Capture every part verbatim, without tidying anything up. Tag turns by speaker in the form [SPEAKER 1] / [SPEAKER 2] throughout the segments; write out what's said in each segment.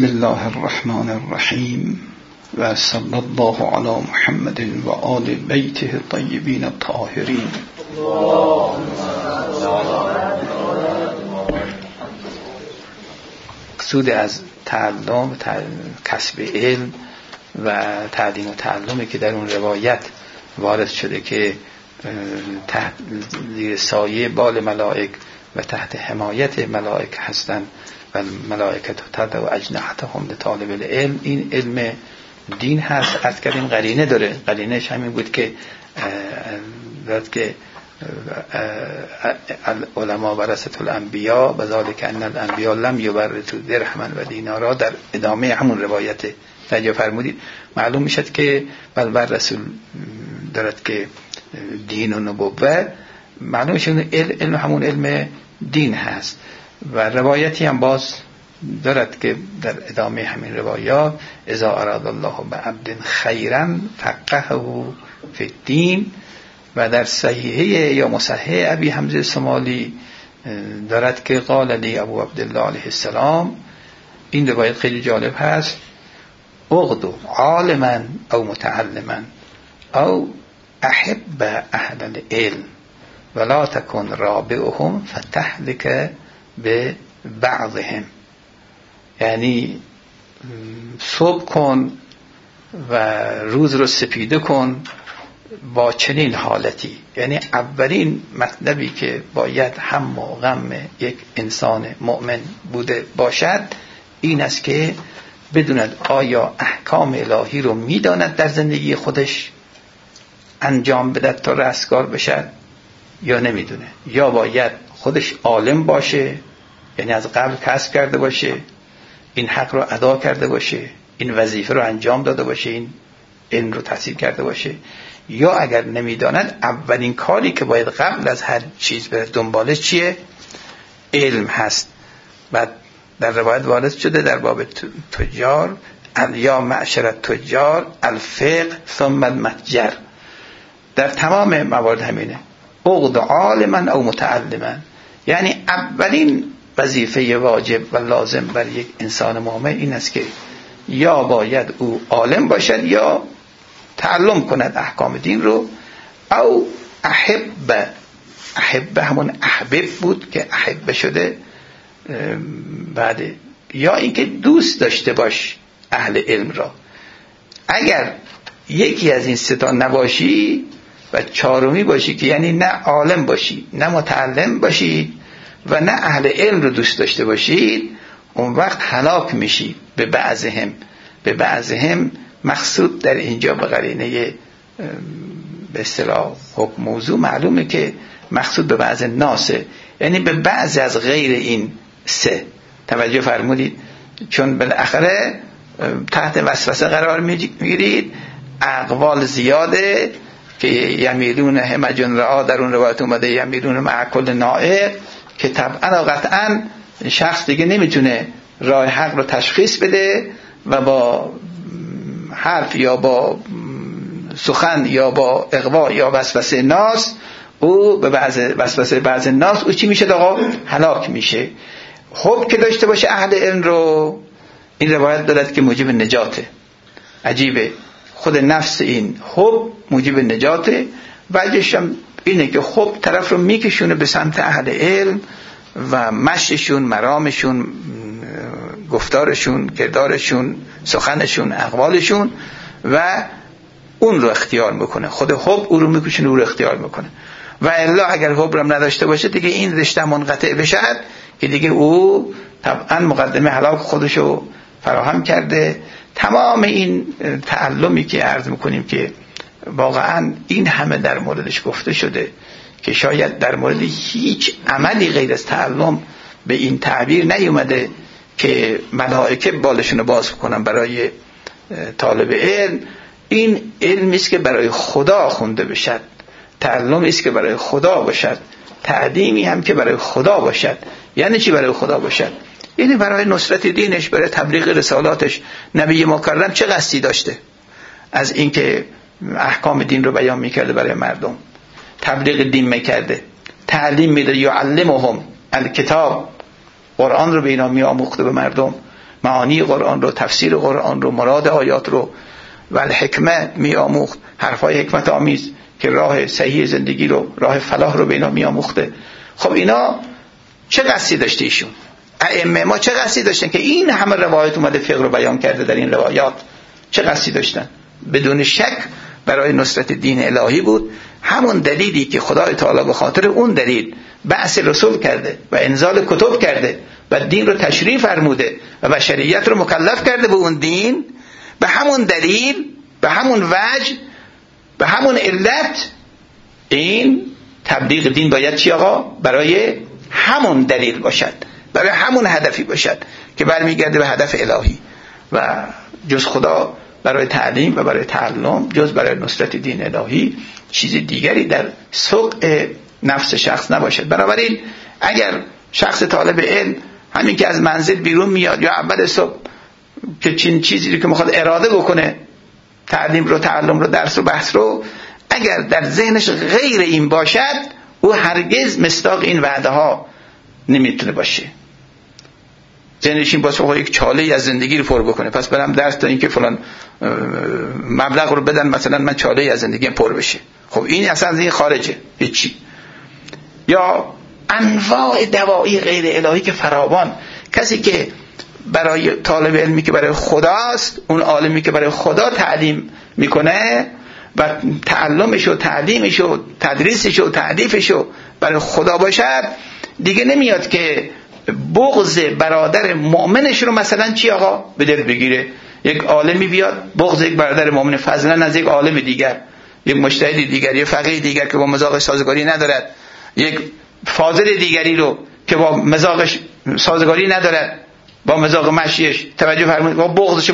[SPEAKER 1] بسم الله الرحمن الرحیم و صلی الله علی محمد و آل بیته الطیبین الطاهرین. مقصود از تعلم کسب علم و تعلیم و تعلمی که در اون روایت وارد شده که تحت زیر سایه بال ملائک و تحت حمایت ملائک هستند و ملائکه تدعو اجنحتهم لطالب العلم، این علم دین هست. از کردیم قرینه داره، قرینهش همین بود که داد که علما ورثه الانبیا و ذالک ان الانبیا لم یورثوا درهما و دینارا، در ادامه همون روایت تجا فرمودید معلوم میشد که بل بر رسول دارد که دین و نبوت معلوم شد علم همون علم دین هست. و روایتی هم باز دارد که در ادامه همین روایات اذا اراد الله بعبد خیرا فقهه فی الدین، و در صحیحه یا مصحح ابی حمزه سمالی دارد که قال لی ابو عبدالله علیه السلام، این روایت خیلی جالب هست، اغدو عالما او متعلما او احب اهل العلم ولا تکن رابعهم فتهلك به بعضهم، یعنی صبح کن و روز رو سپیده کن با چنین حالتی. یعنی اولین مطلبی که باید هم و غم یک انسان مؤمن بوده باشد این است که بدوند آیا احکام الهی رو میداند در زندگی خودش انجام بدهد تا رستگار بشد یا نمیدونه، یا باید خودش عالم باشه، یعنی از قبل کسب کرده باشه، این حق رو ادا کرده باشه، این وظیفه رو انجام داده باشه، این علم رو تحصیل کرده باشه، یا اگر نمیداند اولین کاری که باید قبل از هر چیز بره دنبالش چیه؟ علم هست. بعد در روایت وارد شده در باب تجار یا معشر تجار الفقه ثم المتجر، در تمام موارد همینه، اغد عالما او متعلما، یعنی اولین وظیفه واجب و لازم بر یک انسان مؤمن این است که یا باید او عالم باشد یا تعلم کند احکام دین رو، او احب، احب همون احبب بود که احب شده بعد، یا اینکه دوست داشته باش اهل علم را. اگر یکی از این سه تا نباشی و چهارمی باشی که یعنی نه عالم باشی نه متعلم باشی و نه اهل علم رو دوست داشته باشید، اون وقت هلاک میشی به بعضهم. به بعضهم مقصود در اینجا به قرینه به اصطلاح حکم موضوع معلومه که مقصود به بعض ناسه، یعنی به بعض از غیر این سه. توجه فرمودید؟ چون بالاخره تحت وسوسه قرار میگیرید، اقوال زیاده که یمیلون همجن رعا، در اون روایت اومده یمیلون مع کل نائق، که طبعا و قطعا شخص دیگه نمیتونه راه حق رو تشخیص بده و با حرف یا با سخن یا با اغوا یا وسوسه ناس او به بعض وسوسه بعض ناس او چی میشه؟ آقا هلاک میشه. حب که داشته باشه اهل علم رو، این روایت دارد که موجب نجاته. عجیبه، خود نفس این حب موجب نجاته. وجهش هم اینه که حب طرف رو میکشونه به سمت اهل علم و مشیشون، مرامشون، گفتارشون، کردارشون، سخنشون، اقوالشون، و اون رو اختیار میکنه. خود حب او رو میکشونه، او رو اختیار میکنه. و الا اگر حب رو نداشته باشه دیگه این رشته منقطع بشه که دیگه او طبعا مقدمه هلاک خودشو فراهم کرده. تمام این تعلمی که عرض میکنیم که واقعا این همه در موردش گفته شده که شاید در مورد هیچ عملی غیر از تعلم به این تعبیر نیومده که ملائکه بالشون رو باز کنن برای طالب علم. این علمی است که برای خدا خونده بشد، تعلمی است که برای خدا باشد، تعلیمی هم که برای خدا باشد. یعنی چی برای خدا باشد؟ یعنی برای نصرت دینش، برای تبلیغ رسالاتش. نبی مکرم چه قصدی داشته از اینکه احکام دین رو بیان میکرده برای مردم، تبلیغ دین میکرده، تعلیم میده، یعلمهم الکتاب، قرآن رو به اینا میآموخته به مردم. معانی قرآن رو، تفسیر قرآن رو، مراد آیات رو و الحکمه میآموخت، حرفای حکمت آمیز که راه صحیح زندگی رو، راه فلاح رو به اینا میآموخته. خب اینا چه قصدی داشته ایشون؟ ائمه ما چه قصدی داشتن که این همه روایت اومده فقه رو بیان کرده در این روایات؟ چه قصدی داشتن؟ بدون شک برای نصرت دین الهی بود. همون دلیلی که خدای تعالی به خاطر اون دلیل بعث رسول کرده و انزال کتب کرده و دین رو تشریح فرموده و بشریت رو مکلف کرده به اون دین، به همون دلیل، به همون وجه، به همون علت این تبلیغ دین باید چی آقا؟ برای همون دلیل باشد، برای همون هدفی باشد که برمیگرده به هدف الهی و جز خدا برای تعلیم و برای تعلم، جز برای نصرت دین الهی چیز دیگری در سوق نفس شخص نباشد. بنابراین اگر شخص طالب علم همین که از منزل بیرون میاد یا اول صبح که چین چیزی رو که میخواد اراده بکنه، تعلیم رو، تعلم رو، درس و بحث رو، اگر در ذهنش غیر این باشد، او هرگز مصداق این وعده ها نمیتونه باشه. ذهنش این باشه یک چاله از زندگی رو پر بکنه، پس برم درس تا اینکه فلان مبلغ رو بدن مثلا من چاله از زندگی پر بشه. خب این اصلا از این خارجه، هیچی. یا انواع دوایی غیر الهی که فراوان. کسی که برای طالب علمی که برای خداست، اون عالمی که برای خدا تعلیم میکنه و تعلمش و تعلیمش و تدریسش و تعلیفش و برای خدا باشد، دیگه نمیاد که بغض برادر مؤمنش رو مثلا چی آقا به دل بگیره. یک عالمی بیاد بغض یک برادر مؤمن فضلا از یک عالم دیگر، یک مجتهد دیگر، یک فقیه دیگر که با مذاقش سازگاری ندارد، یک فاضل دیگری رو که با مذاقش سازگاری ندارد، با مذاق مشیش توجه فرمایید، با بغضش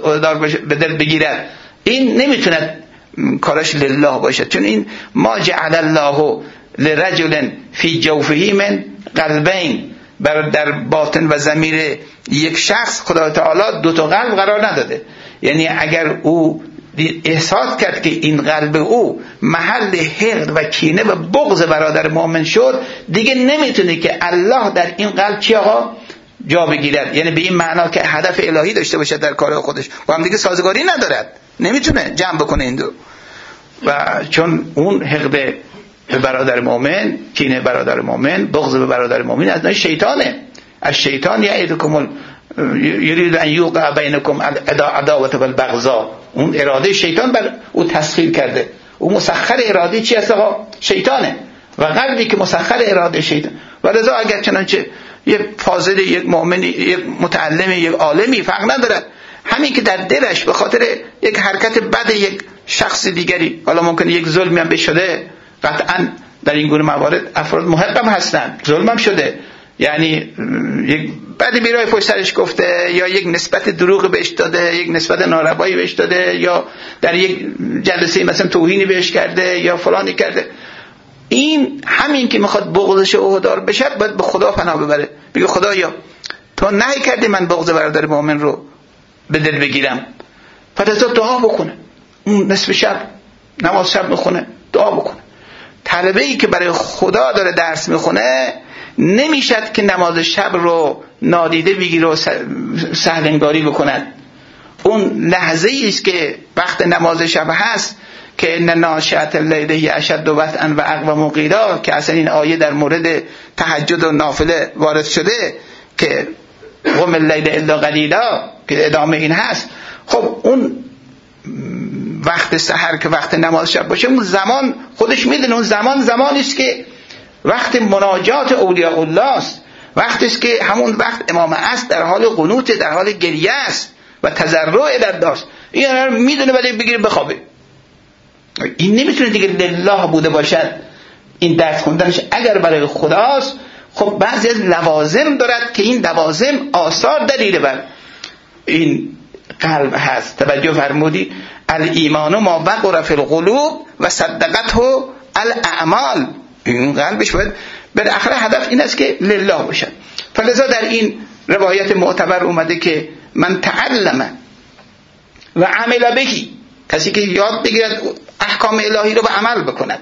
[SPEAKER 1] به دل بگیرد، این نمیتونه کارش لله باشه. چون این ما جعل الله لرجل فی جوفه من قلبین، بر در باطن و ضمیر یک شخص خدا تعالی دو تا قلب قرار نداده. یعنی اگر او احساس کرد که این قلب او محل حقد و کینه و بغض برادر مؤمن شد، دیگه نمیتونه که الله در این قلب چی آقا جا بگیرد. یعنی به این معنا که هدف الهی داشته باشه در کار خودش، با هم دیگه سازگاری ندارد، نمیتونه جمع بکنه این دو. و چون اون حقد به برادر مؤمن، کینه برادر مؤمن، بغض به برادر مؤمن از نوع شیطانه. از شیطان یعیدکم یرید ان یوقع بینکم العداوة والبغضاء، اون اراده شیطان بر او تسخیر کرده. او مسخر اراده چی است آقا؟ شیطانه. و قلبی که مسخر اراده شیطان، و لذا اگر چنانچه یک فاضل، یک مؤمن، یک متعلم، یک عالمی فرق ندارد، همین که در دلش به خاطر یک حرکت بد یک شخص دیگری، حالا ممکنه یک ظلمی هم بشده، قطعا در این گونه موارد افراد محقم هستند، ظلم هم شده، یعنی یک بدی بیرای پشت سرش گفته، یا یک نسبت دروغ بهش داده، یک نسبت ناروایی بهش داده، یا در یک جلسه مثلا توهینی بهش کرده یا فلانی کرده. این همین که میخواد بغضش اهدار بشه، باید به خدا پناه ببره، بگه خدایا تو نهی کردی من بغض برادر مؤمن رو به دل بگیرم، فلذا دعا بکنه، اون نصف شب نماز شب میخونه، دعا بکنه. طلبه ای که برای خدا داره درس میخونه نمیشد که نماز شب رو نادیده بگیره و سهلنگاری بکند. اون لحظه ای است که وقت نماز شب هست که ان ناشئة الليل اشد وطئا و اقوم قیلا، که اصلا این آیه در مورد تهجد و نافله وارد شده که قم اللیل الا قلیلا، که ادامه این هست. خب اون وقت سحر که وقت نماز شب باشه، اون زمان خودش میدونه اون زمان زمانی است که وقت مناجات اولیاء الله است، وقتی است که همون وقت امام است در حال قنوت، در حال گریه است و تضرع در داست. این میدونه بعد بگیره بخوابه. این نمیتونه دیگه لله بوده باشد این درس خوندنش. اگر برای خداست، خب بعضی از لوازم دارد که این لوازم آثار دلیل بر این قلب هست. توجه فرمودی؟ الایمان ما وقر فی القلوب و صدقته الاعمال. این قلبش باید بالاخره هدف این است که لله باشد. فلذا در این روایت معتبر اومده که من تعلم و عمل بهی، کسی که یاد بگیرد احکام الهی رو به عمل بکند،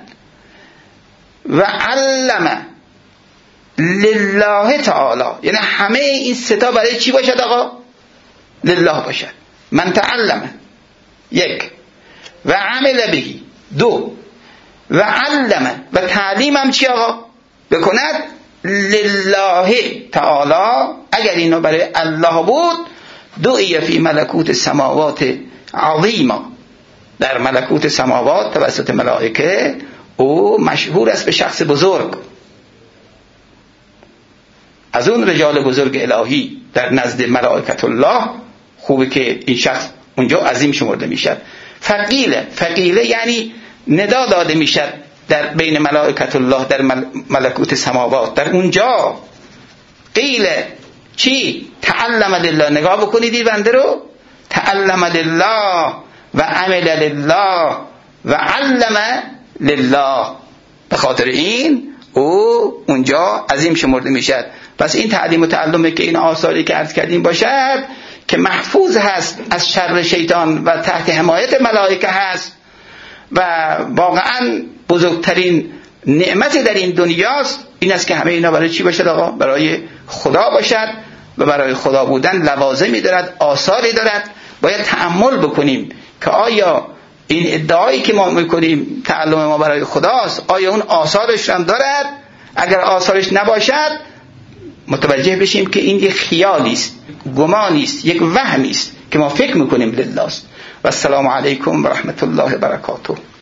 [SPEAKER 1] و علم لله تعالی، یعنی همه این ستا برای چی باشد آقا؟ لله باشد. من تعلم، یک، و عمل بهی، دو، و علم، و تعلیم هم چی آقا بکند لله تعالی، اگر اینو برای الله بود، دعی فی ملکوت سماوات عظیما، در ملکوت سماوات توسط ملائکه او مشهور است به شخص بزرگ، از اون رجال بزرگ الهی در نزد ملائکت الله. خوبه که این شخص اونجا عظیم شمرده میشد. فقیله، فقیله یعنی ندا داده میشد در بین ملائکت الله در ملکوت سماوات، در اونجا. قیل چی؟ تعلم لله، نگاه بکنید این بنده رو، تعلم لله و عمل لله و علم لله، به خاطر این او اونجا عظیم شمرده میشد. پس این تعلیم و تعلمه که این آثاری که عرض کردیم باشد که محفوظ هست از شر شیطان و تحت حمایت ملائکه هست و واقعا بزرگترین نعمت در این دنیاست. این است که همه اینا برای چی باشد آقا؟ برای خدا باشد و برای خدا بودن لوازمی دارد، آثاری دارد. باید تأمل بکنیم که آیا این ادعایی که ما میکنیم تعلم ما برای خداست، آیا اون آثارش هم دارد؟ اگر آثارش نباشد متوجه بشیم که این یک خیالی است، گمانی است، یک وهمی است که ما فکر میکنیم لله است. و السلام علیکم و رحمت الله و برکاته.